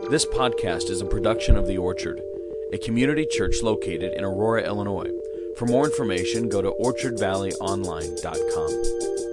This podcast is a production of The Orchard, a community church located in Aurora, Illinois. For more information, go to orchardvalleyonline.com.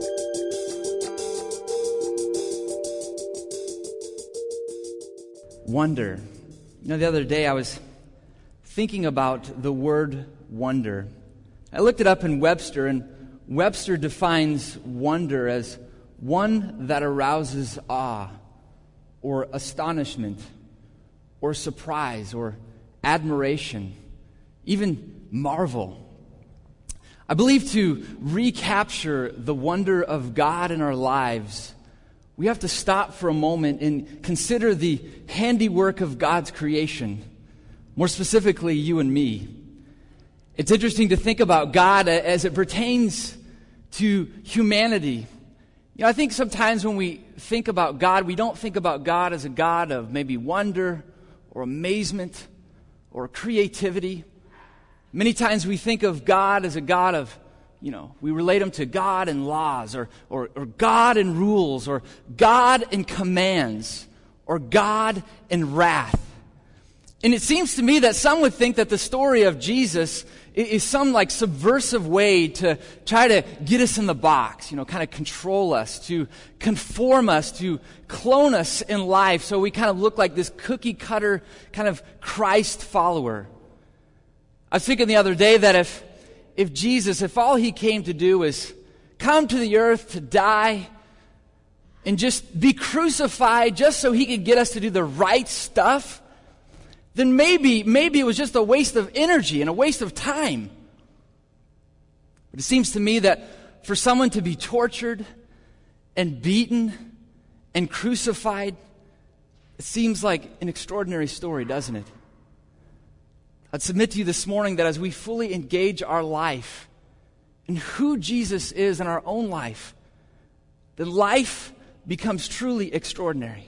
Wonder. The other day I was thinking about the word wonder. I looked it up in Webster, and Webster defines wonder as one that arouses awe, or astonishment, or surprise, or admiration, even marvel. I believe to recapture the wonder of God in our lives, we have to stop for a moment and consider the handiwork of God's creation, more specifically you and me. It's interesting to think about God as it pertains to humanity. I think sometimes when we think about God, we don't think about God as a God of maybe wonder or amazement or creativity. Many times we think of God as a God of, we relate him to God and laws or God and rules or God and commands or God and wrath. And it seems to me that some would think that the story of Jesus is some like subversive way to try to get us in the box, kind of control us, to conform us, to clone us in life so we kind of look like this cookie cutter kind of Christ follower. I was thinking the other day that if Jesus, if all he came to do was come to the earth to die and just be crucified just so he could get us to do the right stuff, then maybe it was just a waste of energy and a waste of time. But it seems to me that for someone to be tortured and beaten and crucified, it seems like an extraordinary story, doesn't it? I'd submit to you this morning that as we fully engage our life in who Jesus is in our own life, then life becomes truly extraordinary.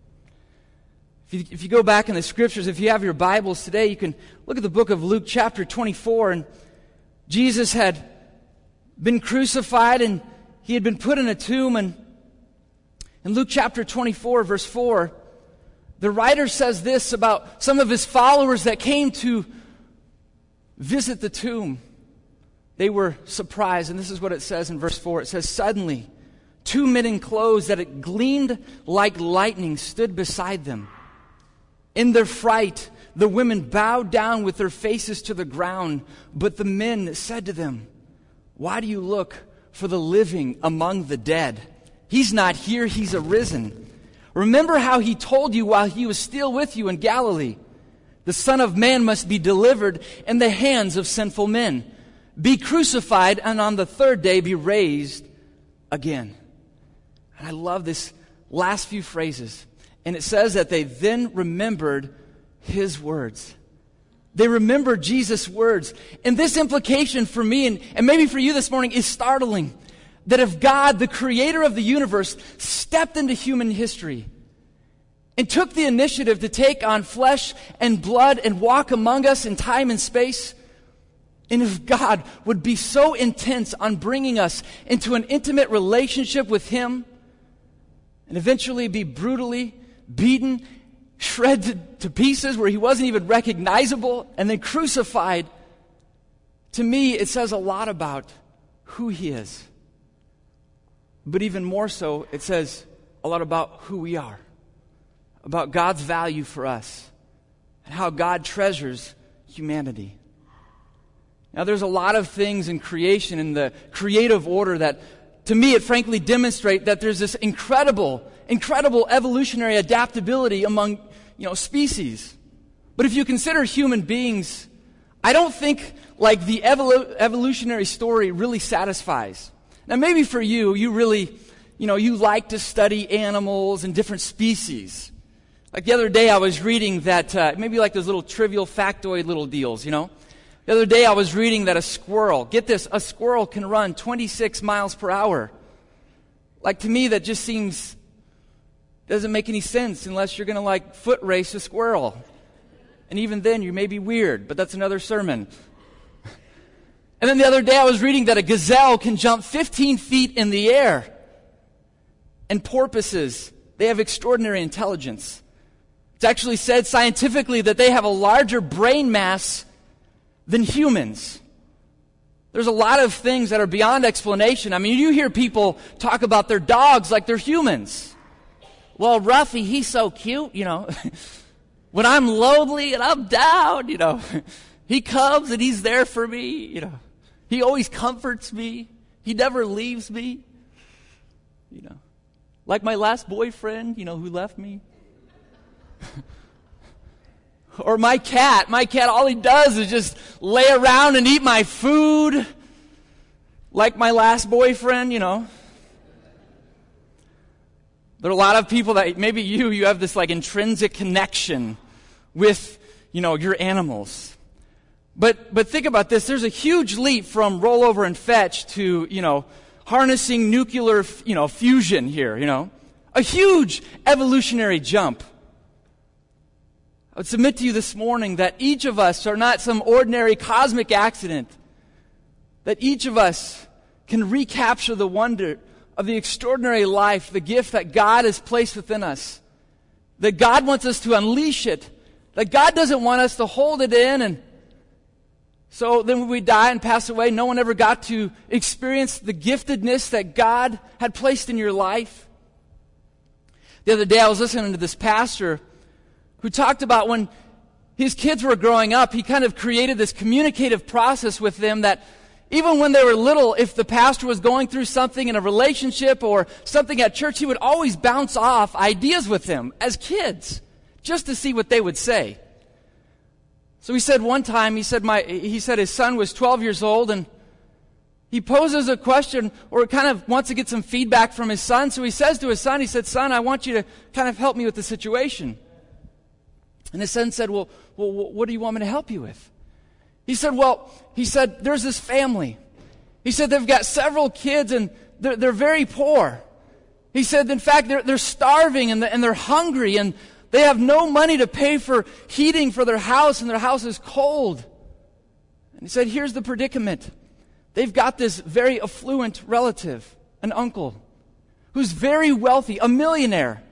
If you go back in the scriptures, if you have your Bibles today, you can look at the book of Luke chapter 24, and Jesus had been crucified and he had been put in a tomb, and in Luke chapter 24, verse 4, the writer says this about some of his followers that came to visit the tomb. They were surprised, and this is what it says in verse 4. It says, "Suddenly, two men in clothes that it gleamed like lightning stood beside them. In their fright, the women bowed down with their faces to the ground, but the men said to them, 'Why do you look for the living among the dead? He's not here, he's arisen. Remember how he told you while he was still with you in Galilee. The Son of Man must be delivered in the hands of sinful men, be crucified, and on the third day be raised again.'" And I love this last few phrases. And it says that they then remembered his words. They remembered Jesus' words. And this implication for me, and maybe for you this morning, is startling. That if God, the creator of the universe, stepped into human history and took the initiative to take on flesh and blood and walk among us in time and space, and if God would be so intense on bringing us into an intimate relationship with him and eventually be brutally beaten, shredded to pieces where he wasn't even recognizable, and then crucified, to me it says a lot about who he is. But even more so, it says a lot about who we are, about God's value for us, and how God treasures humanity. Now, there's a lot of things in creation, in the creative order, that, to me, it frankly demonstrate that there's this incredible evolutionary adaptability among, species. But if you consider human beings, I don't think like the evolutionary story really satisfies. Now, maybe for you really, you like to study animals and different species. Like the other day I was reading that, maybe like those little trivial factoid little deals, The other day I was reading that a squirrel, get this, a squirrel can run 26 miles per hour. Like, to me, that just doesn't make any sense unless you're going to foot race a squirrel. And even then you may be weird, but that's another sermon. And then the other day I was reading that a gazelle can jump 15 feet in the air. And porpoises, they have extraordinary intelligence. It's actually said scientifically that they have a larger brain mass than humans. There's a lot of things that are beyond explanation. I mean, you hear people talk about their dogs like they're humans. Well, Ruffy, he's so cute, When I'm lonely and I'm down, he comes and he's there for me, He always comforts me. He never leaves me, Like my last boyfriend, who left me. Or my cat, all he does is just lay around and eat my food, like my last boyfriend, There are a lot of people that, maybe you have this like intrinsic connection with, your animals. But think about this, there's a huge leap from rollover and fetch to, harnessing nuclear, fusion here, A huge evolutionary jump. I would submit to you this morning that each of us are not some ordinary cosmic accident. That each of us can recapture the wonder of the extraordinary life, the gift that God has placed within us. That God wants us to unleash it. That God doesn't want us to hold it in, and so then when we die and pass away, no one ever got to experience the giftedness that God had placed in your life. The other day I was listening to this pastor who talked about when his kids were growing up, he kind of created this communicative process with them that even when they were little, if the pastor was going through something in a relationship or something at church, he would always bounce off ideas with them as kids, just to see what they would say. So he said one time, he said his son was 12 years old, and he poses a question or kind of wants to get some feedback from his son. So he says to his son, son, I want you to kind of help me with the situation. And his son said, well, what do you want me to help you with? He said, there's this family. He said, they've got several kids and they're very poor. He said, in fact, they're starving and they're hungry and they have no money to pay for heating for their house and their house is cold. And he said, here's the predicament. They've got this very affluent relative, an uncle, who's very wealthy, a millionaire.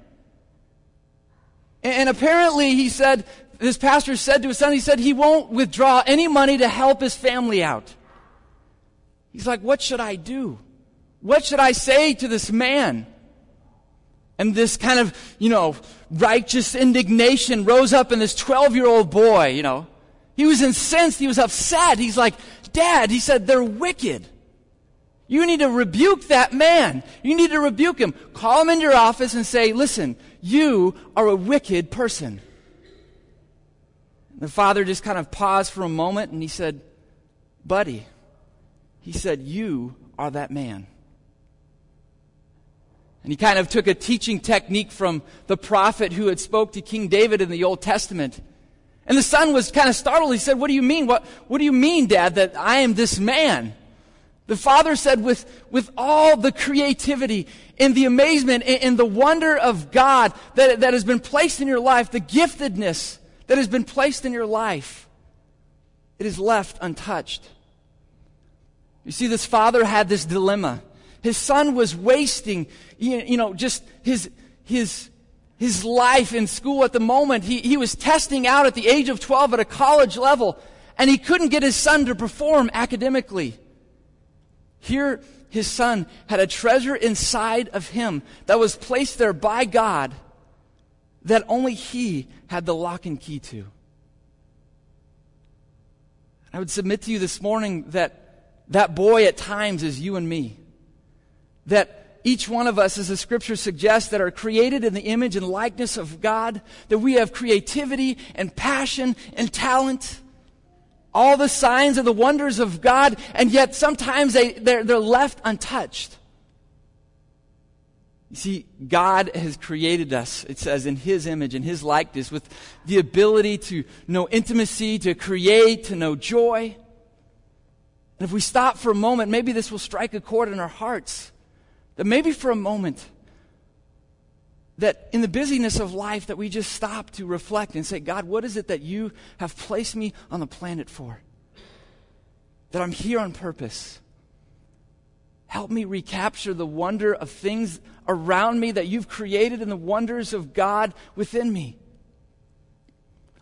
And apparently, he said, this pastor said to his son, he said he won't withdraw any money to help his family out. He's like, what should I do? What should I say to this man? And this kind of, righteous indignation rose up in this 12-year-old boy, He was incensed. He was upset. He's like, Dad, he said, they're wicked. You need to rebuke that man. You need to rebuke him. Call him into your office and say, listen, you are a wicked person. The father just kind of paused for a moment and he said, buddy, he said, you are that man. And he kind of took a teaching technique from the prophet who had spoke to King David in the Old Testament. And the son was kind of startled. He said, what do you mean? What do you mean, Dad, that I am this man? The father said, with all the creativity and the amazement and the wonder of God that has been placed in your life, the giftedness that has been placed in your life, it is left untouched. You see, this father had this dilemma. His son was wasting, just his life in school at the moment. He was testing out at the age of 12 at a college level, and he couldn't get his son to perform academically. Here, his son had a treasure inside of him that was placed there by God that only he had the lock and key to. I would submit to you this morning that boy at times is you and me. That each one of us, as the scripture suggests, that are created in the image and likeness of God, that we have creativity and passion and talent, all the signs and the wonders of God, and yet sometimes they're left untouched. You see, God has created us, it says, in His image and His likeness, with the ability to know intimacy, to create, to know joy. And if we stop for a moment, maybe this will strike a chord in our hearts. That maybe for a moment, that in the busyness of life, that we just stop to reflect and say, God, what is it that you have placed me on the planet for? That I'm here on purpose. Help me recapture the wonder of things around me that you've created and the wonders of God within me.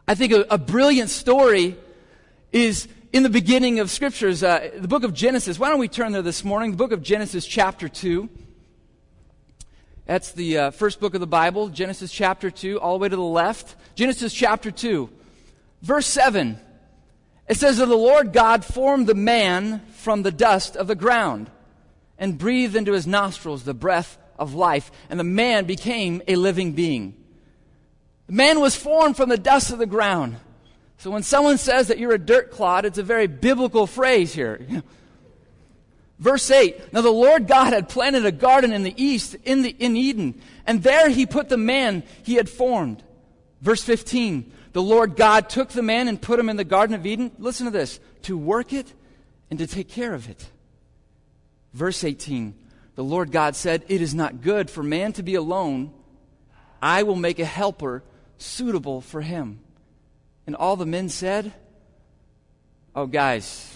I think a brilliant story is in the beginning of Scriptures, the book of Genesis. Why don't we turn there this morning? The book of Genesis chapter 2. That's the first book of the Bible, Genesis chapter 2, all the way to the left. Genesis chapter 2, verse 7. It says that the Lord God formed the man from the dust of the ground and breathed into his nostrils the breath of life, and the man became a living being. The man was formed from the dust of the ground. So when someone says that you're a dirt clod, it's a very biblical phrase here. Verse 8, now the Lord God had planted a garden in the east, in Eden, and there he put the man he had formed. Verse 15, the Lord God took the man and put him in the Garden of Eden, listen to this, to work it and to take care of it. Verse 18, the Lord God said, it is not good for man to be alone. I will make a helper suitable for him. And all the men said, oh, guys,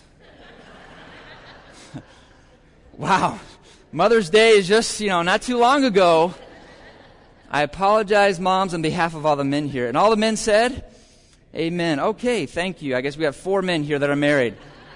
wow, Mother's Day is just, not too long ago. I apologize, moms, on behalf of all the men here. And all the men said, amen. Okay, thank you. I guess we have 4 men here that are married.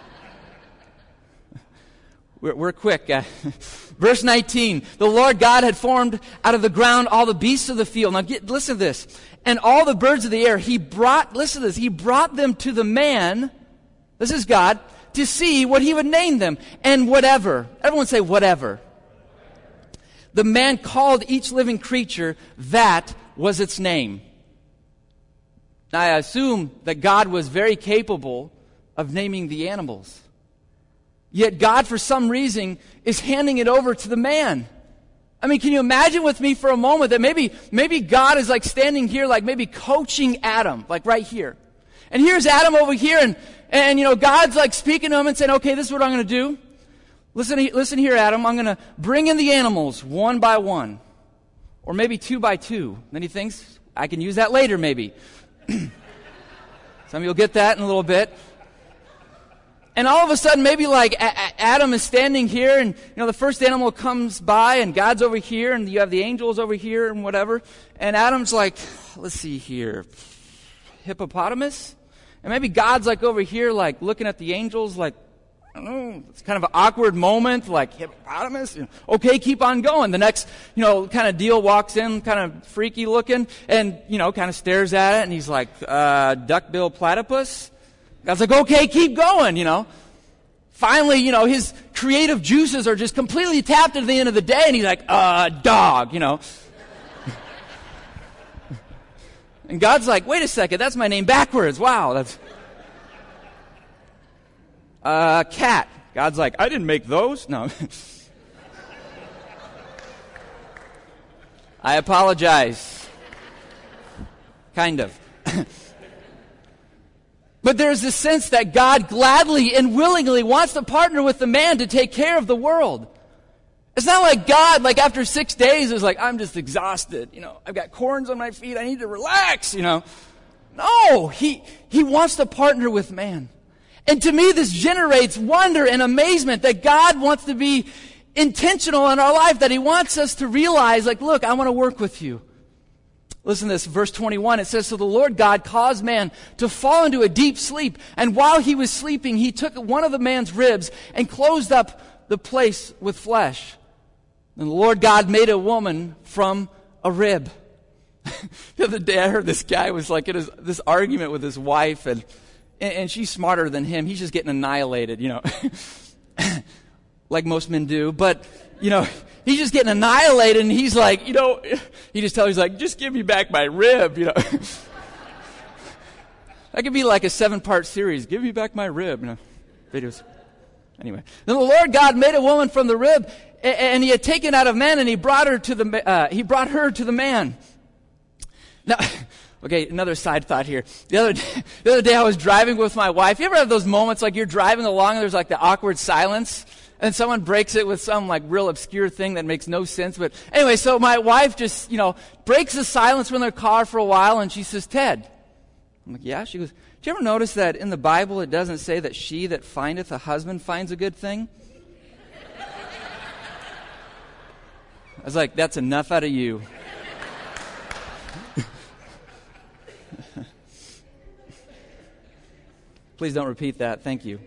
We're quick. Verse 19, the Lord God had formed out of the ground all the beasts of the field. Now listen to this. And all the birds of the air, he brought them to the man, this is God, to see what he would name them. And whatever, everyone say whatever. The man called each living creature, that was its name. Now I assume that God was very capable of naming the animals. Yet God, for some reason, is handing it over to the man. I mean, can you imagine with me for a moment that maybe God is like standing here, like maybe coaching Adam, like right here. And here's Adam over here, and God's like speaking to him and saying, okay, this is what I'm going to do. Listen here, Adam, I'm going to bring in the animals one by one. Or maybe 2 by 2. Then he thinks, I can use that later maybe. Some of you will get that in a little bit. And all of a sudden, maybe like Adam is standing here, and the first animal comes by, and God's over here, and you have the angels over here, and whatever. And Adam's like, let's see here, hippopotamus? And maybe God's like over here, like looking at the angels, like, I don't know, it's kind of an awkward moment, like hippopotamus. Okay, keep on going. The next, kind of deal walks in, kind of freaky looking, and kind of stares at it, and he's like, duckbill platypus. God's like, okay, keep going, Finally, his creative juices are just completely tapped at the end of the day, and he's like, dog, And God's like, wait a second, that's my name backwards. Wow, that's... cat. God's like, I didn't make those. No. I apologize. Kind of. But there's this sense that God gladly and willingly wants to partner with the man to take care of the world. It's not like God, like after 6 days, is like, I'm just exhausted. I've got corns on my feet. I need to relax, No, he wants to partner with man. And to me, this generates wonder and amazement that God wants to be intentional in our life, that he wants us to realize, like, look, I want to work with you. Listen to this, verse 21, it says, so the Lord God caused man to fall into a deep sleep, and while he was sleeping, he took one of the man's ribs and closed up the place with flesh. And the Lord God made a woman from a rib. The other day I heard this guy was like in this argument with his wife, and she's smarter than him. He's just getting annihilated, like most men do. But, he's just getting annihilated, and he's like, he just tells, he's like, just give me back my rib, That could be like a 7-part series. Give me back my rib. Videos. Anyway. Then the Lord God made a woman from the rib, and he had taken out of man, and he brought her to the man. Now, okay, another side thought here. The other day I was driving with my wife. You ever have those moments like you're driving along and there's like the awkward silence? And someone breaks it with some like real obscure thing that makes no sense. But anyway, so my wife just, breaks the silence from their car for a while, and she says, Ted. I'm like, yeah? She goes, do you ever notice that in the Bible it doesn't say that she that findeth a husband finds a good thing? I was like, that's enough out of you. Please don't repeat that. Thank you.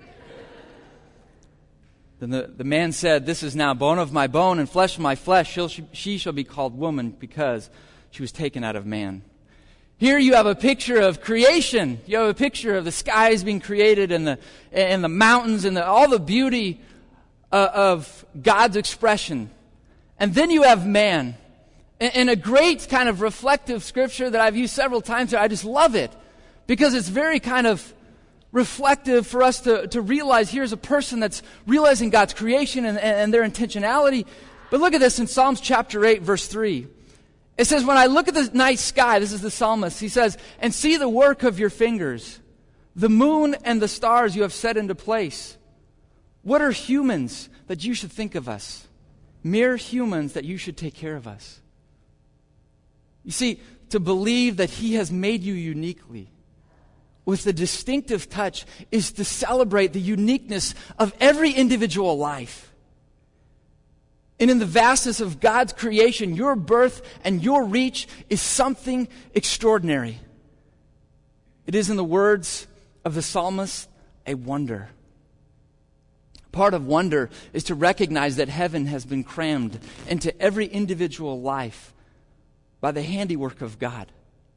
Then the man said, "This is now bone of my bone and flesh of my flesh. She shall be called woman because she was taken out of man." Here you have a picture of creation. You have a picture of the skies being created and the mountains and all the beauty of God's expression. And then you have man. And a great kind of reflective scripture that I've used several times here. I just love it because it's very kind of reflective for us to realize here's a person that's realizing God's creation and their intentionality. But look at this in Psalms chapter 8, verse 3. It says, "When I look at the night sky," this is the psalmist, he says, "and see the work of your fingers, the moon and the stars you have set into place. What are humans that you should think of us? Mere humans that you should take care of us." You see, to believe that he has made you uniquely with a distinctive touch is to celebrate the uniqueness of every individual life. And in the vastness of God's creation, your birth and your reach is something extraordinary. It is, in the words of the psalmist, a wonder. Part of wonder is to recognize that heaven has been crammed into every individual life by the handiwork of God.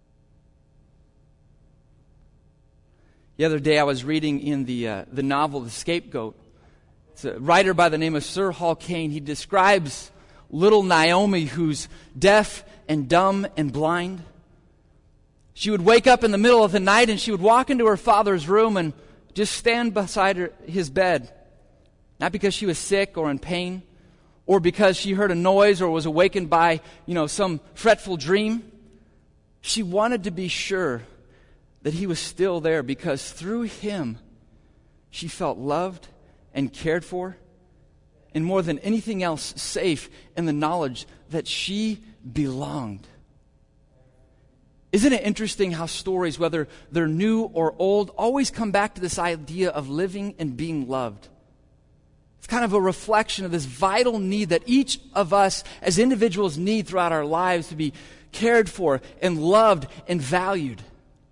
The other day I was reading in the novel The Scapegoat. It's a writer by the name of Sir Hall Caine. He describes little Naomi, who's deaf and dumb and blind. She would wake up in the middle of the night and she would walk into her father's room and just stand beside his bed. Not because she was sick or in pain, or because she heard a noise or was awakened by, some fretful dream. She wanted to be sure that he was still there because through him she felt loved and cared for, and more than anything else, safe in the knowledge that she belonged. Isn't it interesting how stories, whether they're new or old, always come back to this idea of living and being loved? It's kind of a reflection of this vital need that each of us as individuals need throughout our lives to be cared for and loved and valued.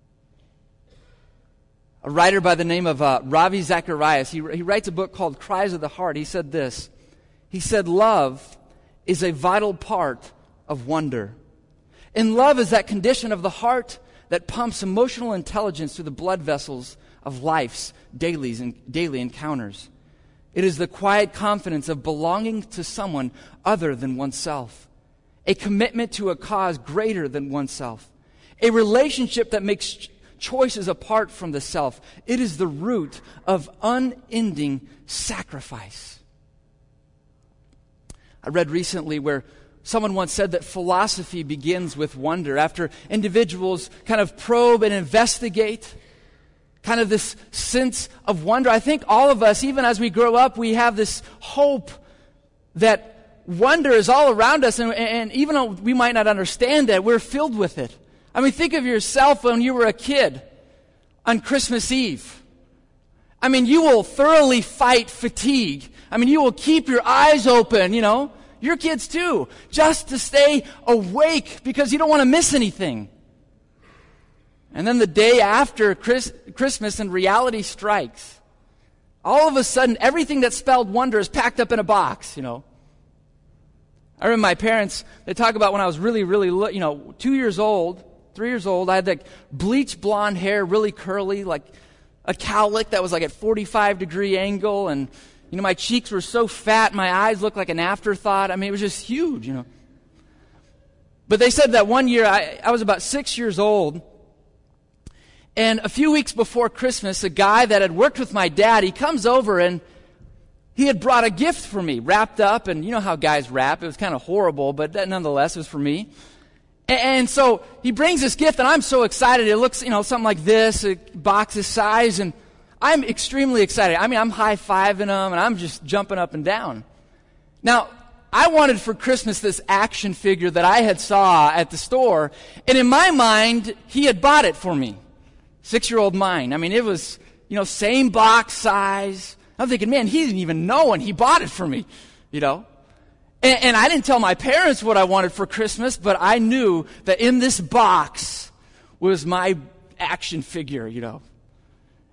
A writer by the name of Ravi Zacharias, he writes a book called Cries of the Heart. He said this. He said, "Love is a vital part of wonder. And love is that condition of the heart that pumps emotional intelligence through the blood vessels of life's daily encounters. It is the quiet confidence of belonging to someone other than oneself, a commitment to a cause greater than oneself, a relationship that makes choices apart from the self. It is the root of unending sacrifice." I read recently where someone once said that philosophy begins with wonder. After individuals kind of probe and investigate, kind of this sense of wonder. I think all of us, even as we grow up, we have this hope that wonder is all around us, and even though we might not understand it, we're filled with it. I mean, think of yourself when you were a kid on Christmas Eve. I mean, you will thoroughly fight fatigue. I mean, you will keep your eyes open, your kids too, just to stay awake because you don't want to miss anything. And then the day after Christmas and reality strikes, all of a sudden, everything that spelled wonder is packed up in a box, I remember my parents, they talk about when I was really, really, 2 years old, 3 years old, I had like bleach blonde hair, really curly, like a cowlick that was like at 45-degree angle, and my cheeks were so fat, my eyes looked like an afterthought. I mean, it was just huge, But they said that one year, I was about 6 years old, and a few weeks before Christmas, a guy that had worked with my dad, he comes over and he had brought a gift for me, wrapped up, and you know how guys wrap. It was kind of horrible, but nonetheless, it was for me. And so he brings this gift, and I'm so excited. It looks, something like this, a box this size, and I'm extremely excited. I mean, I'm high-fiving him, and I'm just jumping up and down. Now, I wanted for Christmas this action figure that I had saw at the store, and in my mind, he had bought it for me. 6-year-old mind. I mean, it was, same box size. I'm thinking, man, he didn't even know, and he bought it for me, And I didn't tell my parents what I wanted for Christmas, but I knew that in this box was my action figure,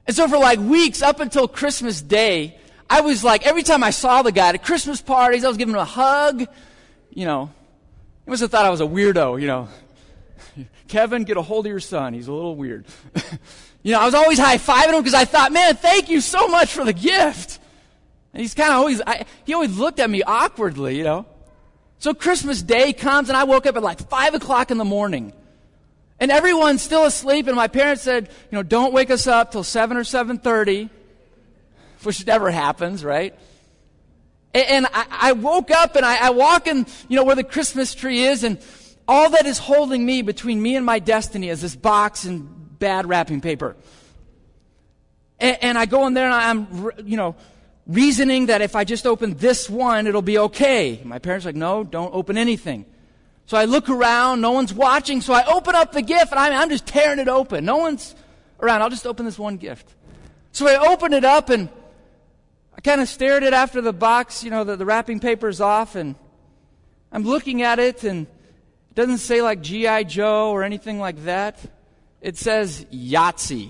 And so for like weeks up until Christmas Day, I was like, every time I saw the guy at Christmas parties, I was giving him a hug. You know, he must have thought I was a weirdo, you know. Kevin, get a hold of your son. He's a little weird. You know, I was always high-fiving him because I thought, man, thank you so much for the gift. And he's kind of always, he always looked at me awkwardly, you know. So Christmas Day comes and I woke up at like 5 o'clock in the morning. And everyone's still asleep and my parents said, you know, don't wake us up till 7 or 7:30, which never happens, right? And I woke up and I walk in, you know, where the Christmas tree is, and all that is holding me between me and my destiny is this box and bad wrapping paper. And I go in there and I'm, you know, reasoning that if I just open this one, it'll be okay. My parents are like, no, don't open anything. So I look around, no one's watching, so I open up the gift, and I'm just tearing it open. No one's around. I'll just open this one gift. So I open it up, and I kind of stared at it after the box, you know, the wrapping paper's off, and I'm looking at it, and it doesn't say like G.I. Joe or anything like that. It says Yahtzee.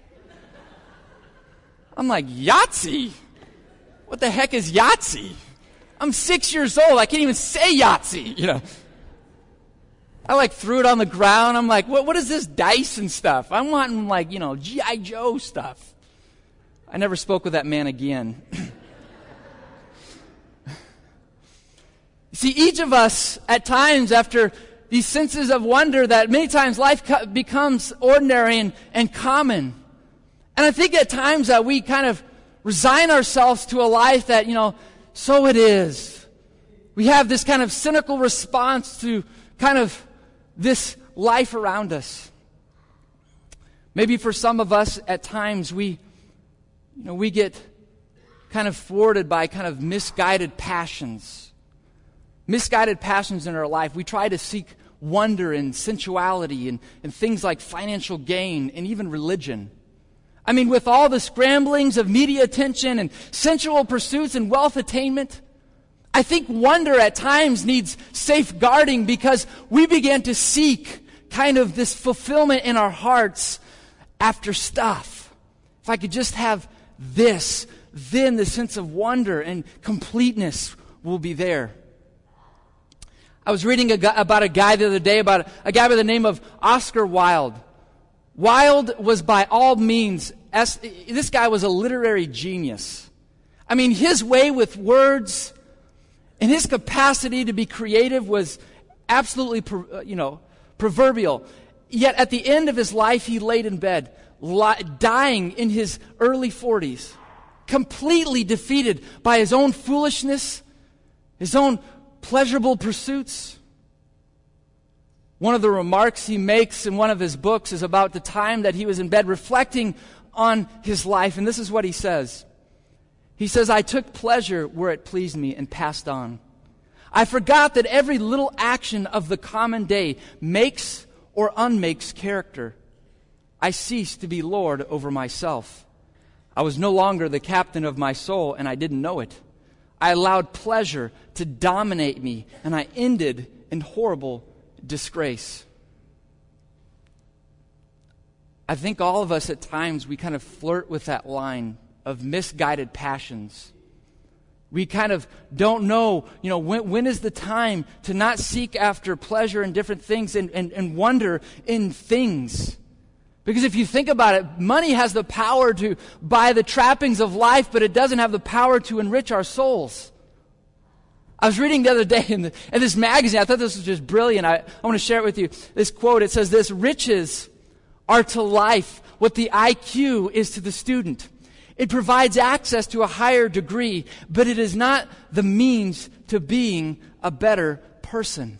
I'm like, Yahtzee? What the heck is Yahtzee? I'm 6 years old. I can't even say Yahtzee, you know. I like threw it on the ground. I'm like, what is this dice and stuff? I'm wanting like, you know, G.I. Joe stuff. I never spoke with that man again. See, each of us at times after these senses of wonder that many times life becomes ordinary and common. And I think at times that we kind of resign ourselves to a life that, you know, so it is. We have this kind of cynical response to kind of this life around us. Maybe for some of us at times we get kind of thwarted by kind of misguided passions. Misguided passions in our life. We try to seek wonder and sensuality and things like financial gain and even religion. I mean, with all the scramblings of media attention and sensual pursuits and wealth attainment, I think wonder at times needs safeguarding because we begin to seek kind of this fulfillment in our hearts after stuff. If I could just have this, then the sense of wonder and completeness will be there. I was reading about a guy the other day, about a guy by the name of Oscar Wilde. Wilde was by all means, this guy was a literary genius. I mean, his way with words and his capacity to be creative was absolutely, proverbial. Yet at the end of his life, he laid in bed, dying in his early 40s, completely defeated by his own foolishness, his own pleasurable pursuits. One of the remarks he makes in one of his books is about the time that he was in bed reflecting on his life, and this is what he says. He says, I took pleasure where it pleased me and passed on. I forgot that every little action of the common day makes or unmakes character. I ceased to be Lord over myself. I was no longer the captain of my soul, and I didn't know it. I allowed pleasure to dominate me, and I ended in horrible disgrace. I think all of us at times, we kind of flirt with that line of misguided passions. We kind of don't know, when is the time to not seek after pleasure in different things and wonder in things. Because if you think about it, money has the power to buy the trappings of life, but it doesn't have the power to enrich our souls. I was reading the other day in this magazine. I thought this was just brilliant. I want to share it with you. This quote, it says this: riches are to life what the IQ is to the student. It provides access to a higher degree, but it is not the means to being a better person.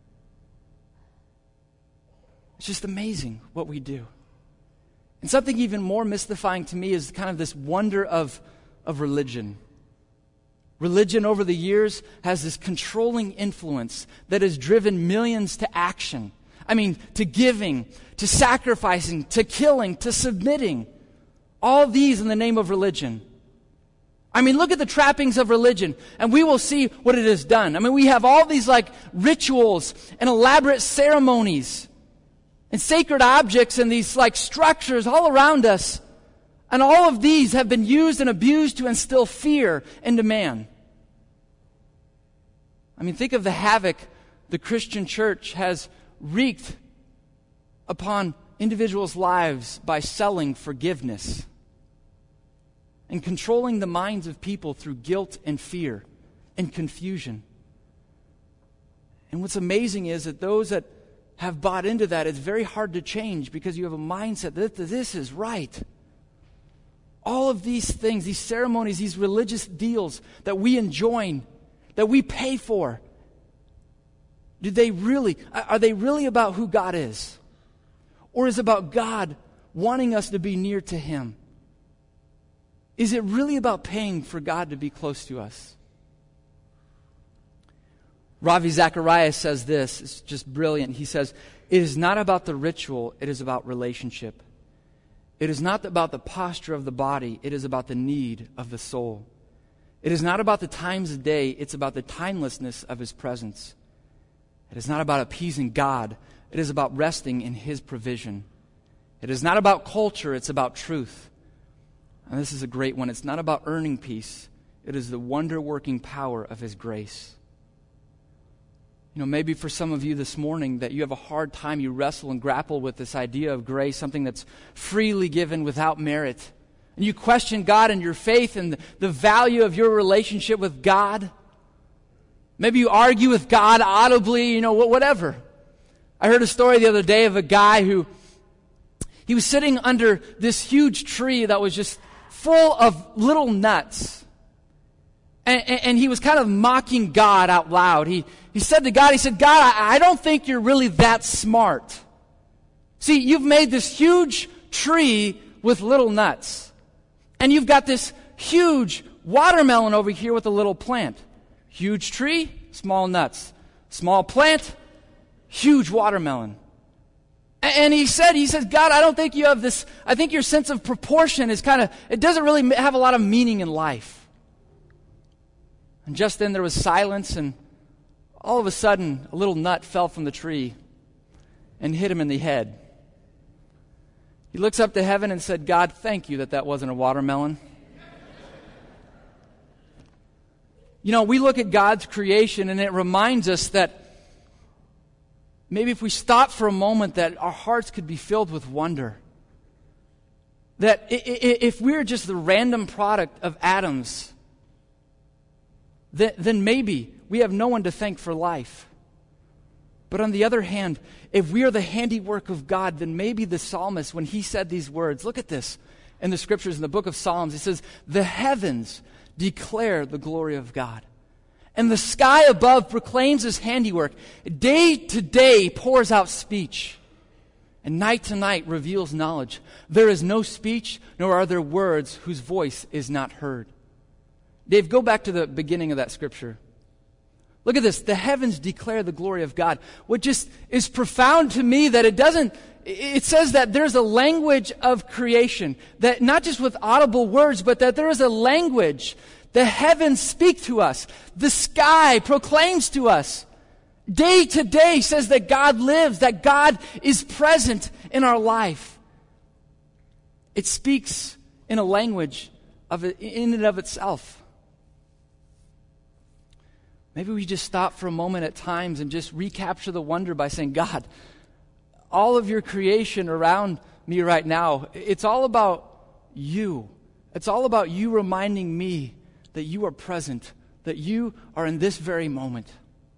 It's just amazing what we do. And something even more mystifying to me is kind of this wonder of religion. Religion over the years has this controlling influence that has driven millions to action. I mean, to giving, to sacrificing, to killing, to submitting. All these in the name of religion. I mean, look at the trappings of religion, and we will see what it has done. I mean, we have all these like rituals and elaborate ceremonies and sacred objects and these like structures all around us. And all of these have been used and abused to instill fear into man. I mean, think of the havoc the Christian church has wreaked upon individuals' lives by selling forgiveness and controlling the minds of people through guilt and fear and confusion. And what's amazing is that those that have bought into that, it's very hard to change because you have a mindset that this is right. All of these things, these ceremonies, these religious deals that we enjoin, that we pay for, are they really about who God is? Or is it about God wanting us to be near to Him? Is it really about paying for God to be close to us? Ravi Zacharias says this, it's just brilliant. He says, "It is not about the ritual, it is about relationship. It is not about the posture of the body, it is about the need of the soul. It is not about the times of day, it's about the timelessness of His presence. It is not about appeasing God, it is about resting in His provision. It is not about culture, it's about truth." And this is a great one. It's not about earning peace, it is the wonder-working power of His grace. You know, maybe for some of you this morning that you have a hard time, you wrestle and grapple with this idea of grace, something that's freely given without merit. And you question God and your faith and the value of your relationship with God. Maybe you argue with God audibly, whatever. I heard a story the other day of a guy he was sitting under this huge tree that was just full of little nuts. And he was kind of mocking God out loud. He said to God, "God, I don't think you're really that smart. See, you've made this huge tree with little nuts. And you've got this huge watermelon over here with a little plant. Huge tree, small nuts. Small plant, huge watermelon." And he said, "God, I don't think you have this, I think your sense of proportion is it doesn't really have a lot of meaning in life." And just then there was silence, and all of a sudden a little nut fell from the tree and hit him in the head. He looks up to heaven and said, "God, thank you that wasn't a watermelon." We look at God's creation and it reminds us that maybe if we stop for a moment that our hearts could be filled with wonder. That if we're just the random product of atoms, then maybe we have no one to thank for life. But on the other hand, if we are the handiwork of God, then maybe the psalmist, when he said these words, look at this in the scriptures, in the book of Psalms, he says, "The heavens declare the glory of God, and the sky above proclaims His handiwork. Day to day pours out speech, and night to night reveals knowledge. There is no speech, nor are there words whose voice is not heard." Dave, go back to the beginning of that scripture. Look at this. The heavens declare the glory of God. What just is profound to me that it says that there's a language of creation, that not just with audible words, but that there is a language. The heavens speak to us. The sky proclaims to us. Day to day says that God lives, that God is present in our life. It speaks in a language in and of itself. Maybe we just stop for a moment at times and just recapture the wonder by saying, "God, all of your creation around me right now, it's all about you. It's all about you reminding me that you are present, that you are in this very moment."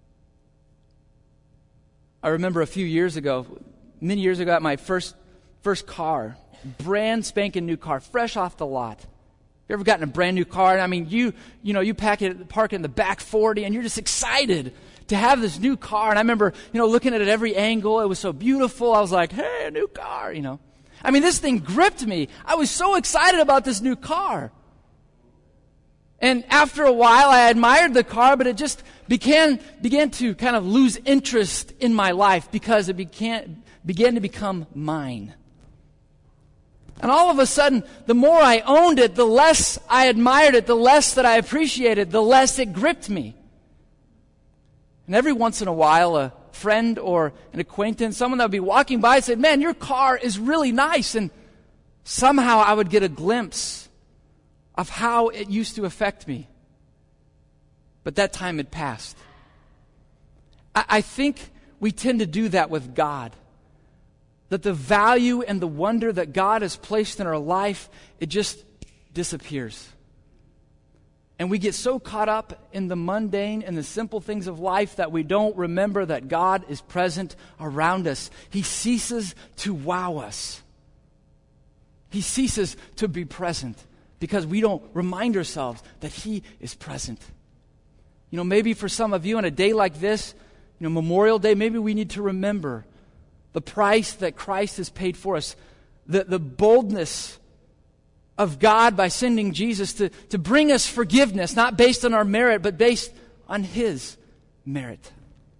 I remember many years ago, I got my first car, brand spanking new car, fresh off the lot. You ever gotten a brand new car? I mean, you park it in the back 40, and you're just excited to have this new car. And I remember, looking at it at every angle. It was so beautiful. I was like, "Hey, a new car," I mean, this thing gripped me. I was so excited about this new car. And after a while, I admired the car, but it just began to kind of lose interest in my life because it began to become mine. And all of a sudden, the more I owned it, the less I admired it, the less that I appreciated, the less it gripped me. And every once in a while, a friend or an acquaintance, someone that would be walking by, said, "Man, your car is really nice." And somehow I would get a glimpse of how it used to affect me. But that time had passed. I think we tend to do that with God. That the value and the wonder that God has placed in our life, it just disappears. And we get so caught up in the mundane and the simple things of life that we don't remember that God is present around us. He ceases to wow us. He ceases to be present because we don't remind ourselves that He is present. You know, maybe for some of you on a day like this, Memorial Day, maybe we need to remember the price that Christ has paid for us, the boldness of God by sending Jesus to bring us forgiveness, not based on our merit, but based on His merit.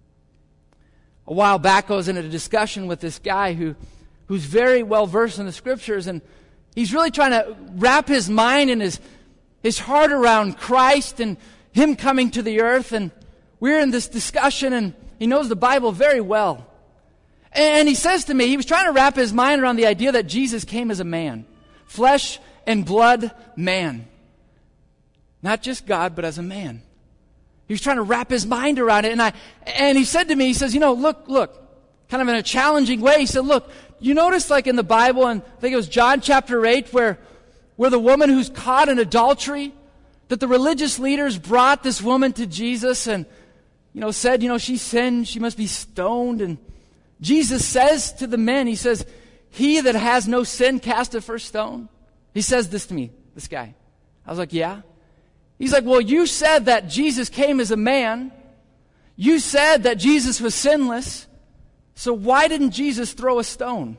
A while back, I was in a discussion with this guy who's very well versed in the Scriptures, and he's really trying to wrap his mind and his heart around Christ and Him coming to the earth. And we're in this discussion, and he knows the Bible very well. And he says to me, he was trying to wrap his mind around the idea that Jesus came as a man. Flesh and blood man. Not just God, but as a man. He was trying to wrap his mind around it. And he said to me, he says, look, kind of in a challenging way. He said, look, you notice like in the Bible, and I think it was John chapter 8, where the woman who's caught in adultery, that the religious leaders brought this woman to Jesus and, said, she sinned, she must be stoned. And Jesus says to the men, he says, he that has no sin cast the first stone. He says this to me, this guy. I was like, yeah. He's like, well, you said that Jesus came as a man. You said that Jesus was sinless. So why didn't Jesus throw a stone?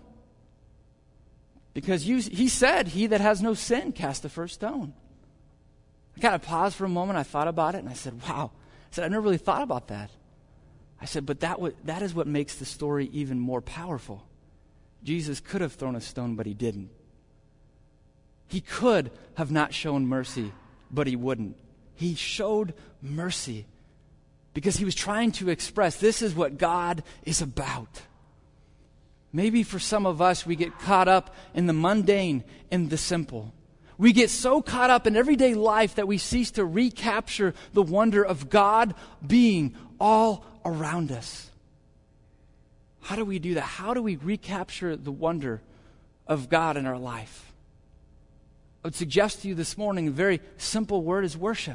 Because he said, he that has no sin cast the first stone. I kind of paused for a moment. I thought about it, and I said, wow. I said, I never really thought about that. I said, but that is what makes the story even more powerful. Jesus could have thrown a stone, but He didn't. He could have not shown mercy, but He wouldn't. He showed mercy because He was trying to express this is what God is about. Maybe for some of us, we get caught up in the mundane and the simple. We get so caught up in everyday life that we cease to recapture the wonder of God being all around us. How do we do that? How do we recapture the wonder of God in our life? I would suggest to you this morning a very simple word is worship.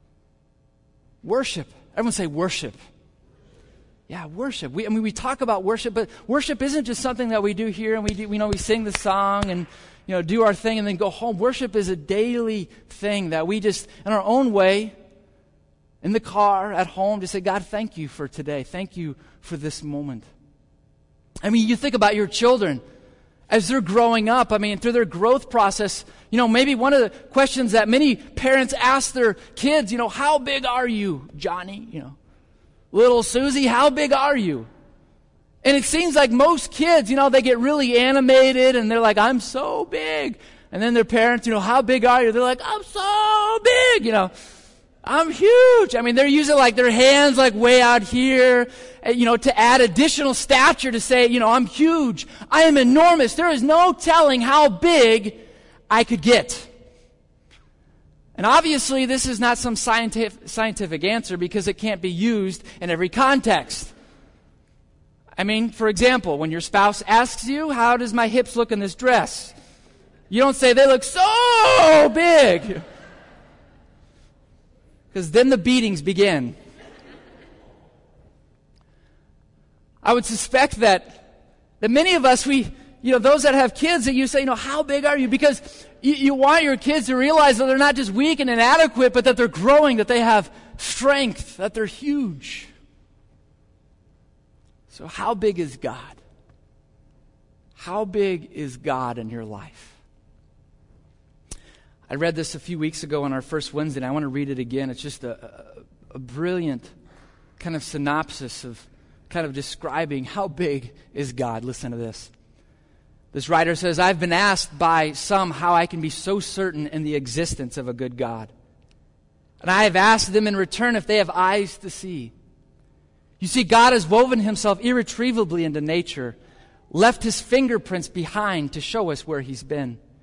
Worship. Everyone say worship. Yeah, worship. We talk about worship, but worship isn't just something that we do here and we sing the song and do our thing and then go home. Worship is a daily thing that we just, in our own way, in the car, at home, just say, God, thank you for today. Thank you for this moment. You think about your children as they're growing up. Through their growth process, maybe one of the questions that many parents ask their kids, how big are you, Johnny? Little Susie, how big are you? And it seems like most kids, they get really animated and they're like, I'm so big. And then their parents, how big are you? They're like, I'm so big, I'm huge. They're using like their hands like way out here, to add additional stature to say, I'm huge. I am enormous. There is no telling how big I could get. And obviously this is not some scientific answer because it can't be used in every context. For example, when your spouse asks you, how does my hips look in this dress? You don't say, they look so big. Because then the beatings begin. I would suspect that many of us, those that have kids, that you say, how big are you? Because you want your kids to realize that they're not just weak and inadequate, but that they're growing, that they have strength, that they're huge. So how big is God? How big is God in your life? I read this a few weeks ago on our first Wednesday, and I want to read it again. It's just a brilliant kind of synopsis of kind of describing how big is God. Listen to this. This writer says, I've been asked by some how I can be so certain in the existence of a good God. And I have asked them in return if they have eyes to see. You see, God has woven Himself irretrievably into nature, left His fingerprints behind to show us where He's been.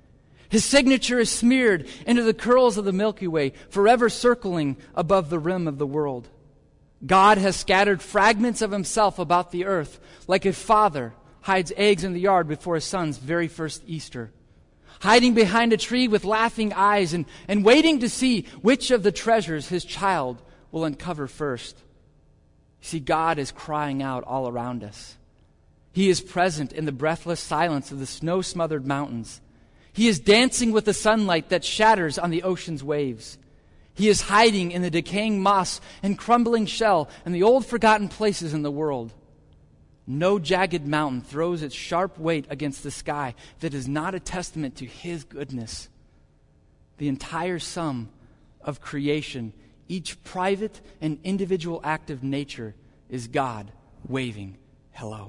His signature is smeared into the curls of the Milky Way, forever circling above the rim of the world. God has scattered fragments of himself about the earth, like a father hides eggs in the yard before his son's very first Easter, hiding behind a tree with laughing eyes and waiting to see which of the treasures his child will uncover first. You see, God is crying out all around us. He is present in the breathless silence of the snow-smothered mountains. He is dancing with the sunlight that shatters on the ocean's waves. He is hiding in the decaying moss and crumbling shell and the old forgotten places in the world. No jagged mountain throws its sharp weight against the sky that is not a testament to his goodness. The entire sum of creation, each private and individual act of nature, is God waving hello.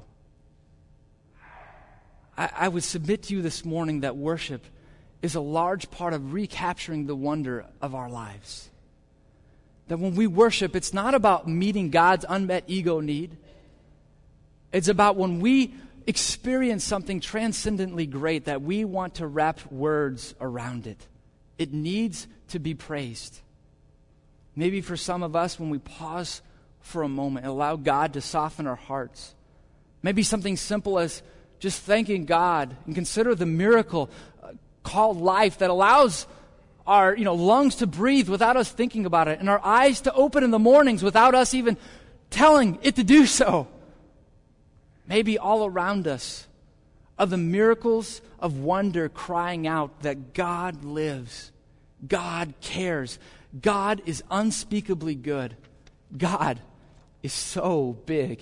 I would submit to you this morning that worship is a large part of recapturing the wonder of our lives. That when we worship, it's not about meeting God's unmet ego need. It's about when we experience something transcendently great that we want to wrap words around it. It needs to be praised. Maybe for some of us, when we pause for a moment and allow God to soften our hearts, maybe something simple as just thanking God and consider the miracle called life that allows our lungs to breathe without us thinking about it and our eyes to open in the mornings without us even telling it to do so. Maybe all around us are the miracles of wonder crying out that God lives, God cares, God is unspeakably good, God is so big.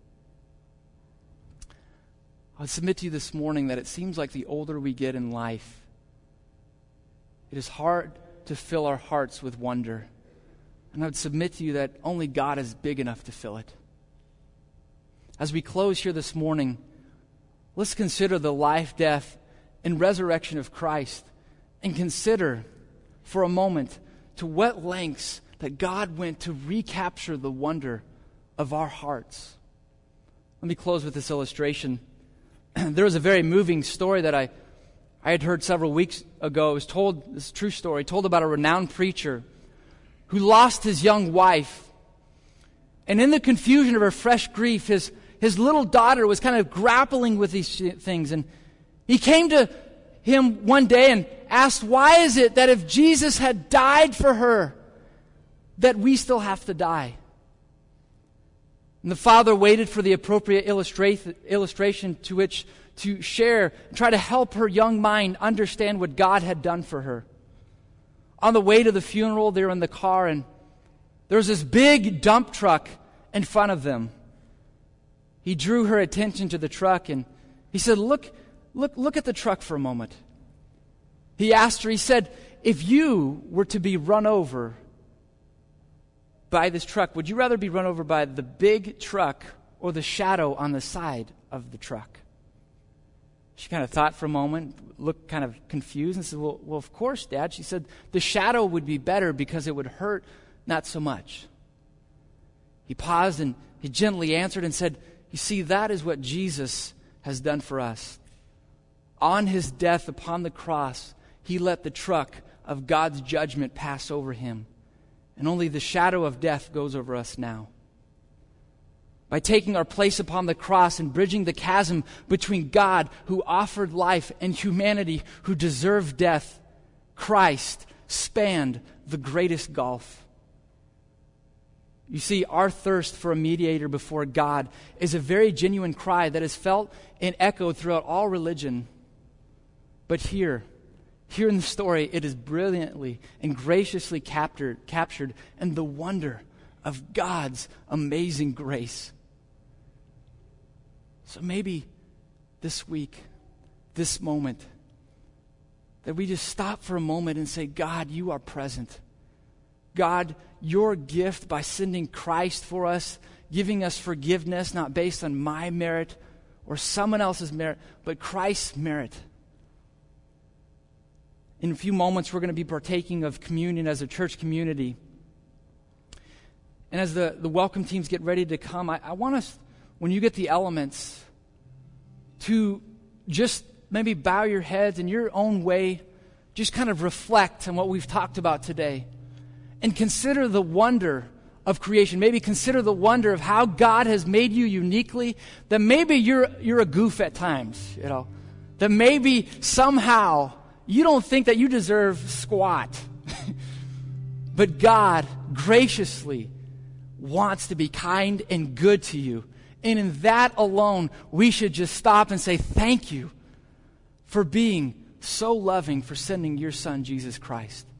I submit to you this morning that it seems like the older we get in life, it is hard to fill our hearts with wonder. And I would submit to you that only God is big enough to fill it. As we close here this morning, let's consider the life, death, and resurrection of Christ, and consider for a moment to what lengths that God went to recapture the wonder of our hearts. Let me close with this illustration. There was a very moving story that I had heard several weeks ago. It was told, this is a true story, told about a renowned preacher who lost his young wife. And in the confusion of her fresh grief, his little daughter was kind of grappling with these things. And he came to him one day and asked, why is it that if Jesus had died for her, that we still have to die? And the father waited for the appropriate illustration to which to share and try to help her young mind understand what God had done for her. On the way to the funeral, they were in the car, and there was this big dump truck in front of them. He drew her attention to the truck, and he said, look at the truck for a moment. He asked her, he said, if you were to be run over by this truck, would you rather be run over by the big truck or the shadow on the side of the truck? She kind of thought for a moment, looked kind of confused, and said, well, of course, Dad. She said, the shadow would be better because it would hurt not so much. He paused and he gently answered and said, you see, that is what Jesus has done for us. On his death upon the cross, he let the truck of God's judgment pass over him. And only the shadow of death goes over us now. By taking our place upon the cross and bridging the chasm between God, who offered life, and humanity, who deserved death, Christ spanned the greatest gulf. You see, our thirst for a mediator before God is a very genuine cry that is felt and echoed throughout all religion. But here in the story, it is brilliantly and graciously captured in the wonder of God's amazing grace. So maybe this week, this moment, that we just stop for a moment and say, God, you are present. God, your gift by sending Christ for us, giving us forgiveness, not based on my merit or someone else's merit, but Christ's merit. In a few moments, we're going to be partaking of communion as a church community. And as the welcome teams get ready to come, I want us, when you get the elements, to just maybe bow your heads in your own way, just kind of reflect on what we've talked about today and consider the wonder of creation. Maybe consider the wonder of how God has made you uniquely, that maybe you're a goof at times, that maybe somehow you don't think that you deserve squat. But God graciously wants to be kind and good to you. And in that alone, we should just stop and say, thank you for being so loving, for sending your Son, Jesus Christ.